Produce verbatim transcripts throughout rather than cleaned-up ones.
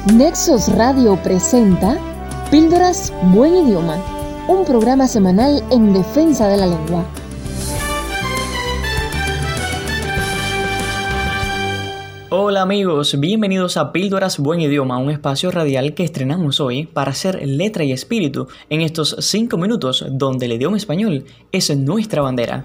Nexos Radio presenta Píldoras Buen Idioma, un programa semanal en defensa de la lengua. Hola amigos, bienvenidos a Píldoras Buen Idioma, un espacio radial que estrenamos hoy para hacer letra y espíritu en estos cinco minutos donde el idioma español es nuestra bandera.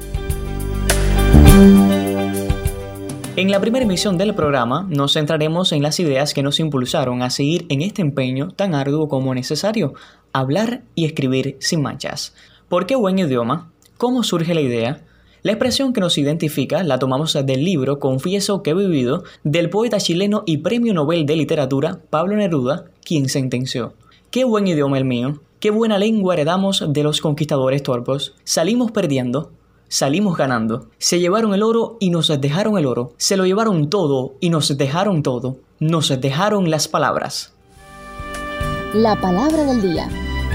En la primera emisión del programa nos centraremos en las ideas que nos impulsaron a seguir en este empeño tan arduo como necesario, hablar y escribir sin manchas. ¿Por qué buen idioma? ¿Cómo surge la idea? La expresión que nos identifica la tomamos del libro Confieso que he vivido, del poeta chileno y Premio Nobel de Literatura Pablo Neruda, quien sentenció: «Qué buen idioma el mío, qué buena lengua heredamos de los conquistadores torpos. Salimos perdiendo, salimos ganando. Se llevaron el oro y nos dejaron el oro. Se lo llevaron todo y nos dejaron todo. Nos dejaron las palabras». La palabra del día.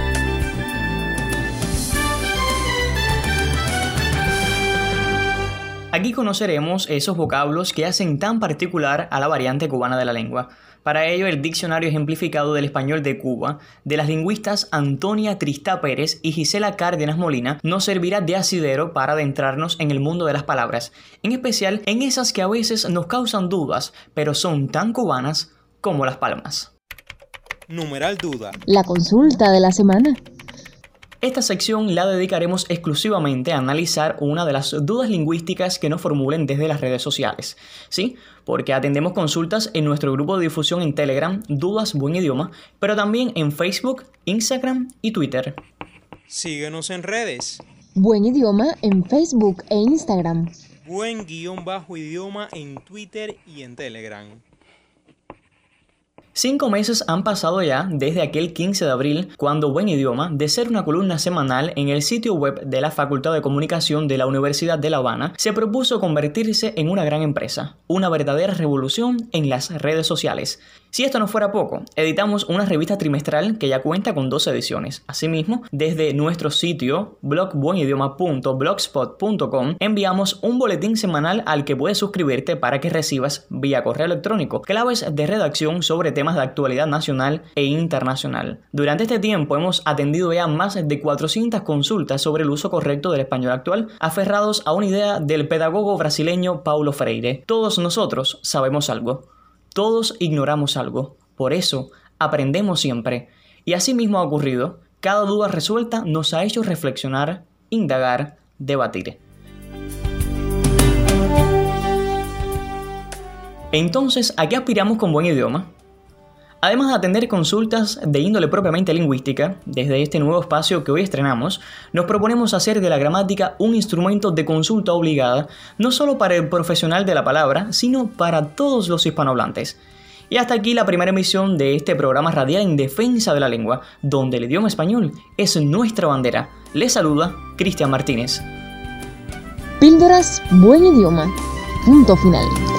Aquí conoceremos esos vocablos que hacen tan particular a la variante cubana de la lengua. Para ello, el diccionario ejemplificado del español de Cuba, de las lingüistas Antonia Tristá Pérez y Gisela Cárdenas Molina, nos servirá de asidero para adentrarnos en el mundo de las palabras, en especial en esas que a veces nos causan dudas, pero son tan cubanas como las palmas. Numeral duda. La consulta de la semana. Esta sección la dedicaremos exclusivamente a analizar una de las dudas lingüísticas que nos formulen desde las redes sociales. ¿Sí? Porque atendemos consultas en nuestro grupo de difusión en Telegram, Dudas Buen Idioma, pero también en Facebook, Instagram y Twitter. Síguenos en redes. Buen Idioma en Facebook e Instagram. Buen guión bajo idioma en Twitter y en Telegram. Cinco meses han pasado ya desde aquel quince de abril, cuando Buen Idioma, de ser una columna semanal en el sitio web de la Facultad de Comunicación de la Universidad de La Habana, se propuso convertirse en una gran empresa, una verdadera revolución en las redes sociales. Si esto no fuera poco, editamos una revista trimestral que ya cuenta con dos ediciones. Asimismo, desde nuestro sitio blog buen idioma punto blogspot punto com enviamos un boletín semanal al que puedes suscribirte para que recibas vía correo electrónico claves de redacción sobre temas de actualidad nacional e internacional. Durante este tiempo hemos atendido ya más de cuatrocientas consultas sobre el uso correcto del español actual, aferrados a una idea del pedagogo brasileño Paulo Freire. Todos nosotros sabemos algo. Todos ignoramos algo. Por eso, aprendemos siempre. Y así mismo ha ocurrido. Cada duda resuelta nos ha hecho reflexionar, indagar, debatir. Entonces, ¿a qué aspiramos con Buen Idioma? Además de atender consultas de índole propiamente lingüística, desde este nuevo espacio que hoy estrenamos, nos proponemos hacer de la gramática un instrumento de consulta obligada, no solo para el profesional de la palabra, sino para todos los hispanohablantes. Y hasta aquí la primera emisión de este programa radial en defensa de la lengua, donde el idioma español es nuestra bandera. Les saluda Cristian Martínez. Píldoras Buen Idioma. Punto final.